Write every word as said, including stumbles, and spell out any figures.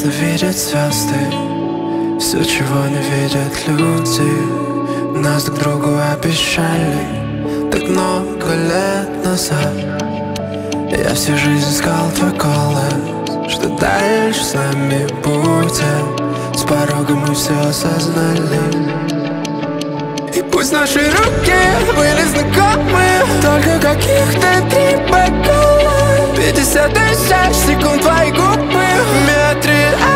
Ясно видят звезды все, чего не видят люди. Нас друг другу обещали так много лет назад. Я всю жизнь искал твой голос, что дальше с нами будет. С порога мы все осознали. И пусть наши руки были знакомы только каких-то три бокала. Пятьдесят тысяч секунд твои губы в метре